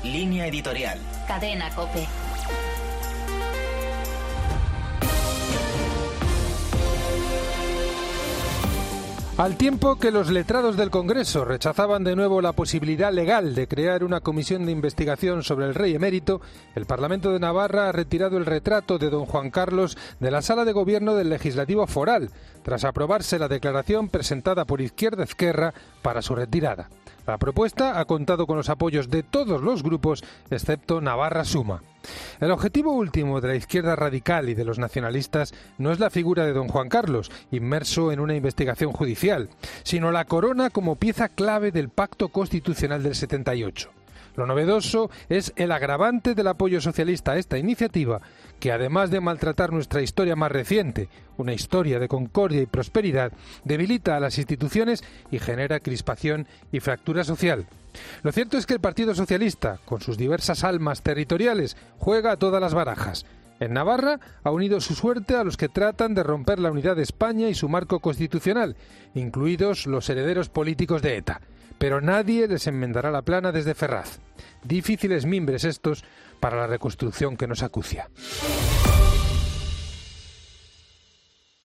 Línea editorial. Cadena COPE. Al tiempo que los letrados del Congreso rechazaban de nuevo la posibilidad legal de crear una comisión de investigación sobre el rey emérito, el Parlamento de Navarra ha retirado el retrato de don Juan Carlos de la Sala de Gobierno del Legislativo Foral, tras aprobarse la declaración presentada por Izquierda Ezquerra para su retirada. La propuesta ha contado con los apoyos de todos los grupos, excepto Navarra Suma. El objetivo último de la izquierda radical y de los nacionalistas no es la figura de don Juan Carlos, inmerso en una investigación judicial, sino la corona como pieza clave del Pacto Constitucional del 78. Lo novedoso es el agravante del apoyo socialista a esta iniciativa, que además de maltratar nuestra historia más reciente, una historia de concordia y prosperidad, debilita a las instituciones y genera crispación y fractura social. Lo cierto es que el Partido Socialista, con sus diversas almas territoriales, juega a todas las barajas. En Navarra ha unido su suerte a los que tratan de romper la unidad de España y su marco constitucional, incluidos los herederos políticos de ETA. Pero nadie les enmendará la plana desde Ferraz. Difíciles mimbres estos para la reconstrucción que nos acucia.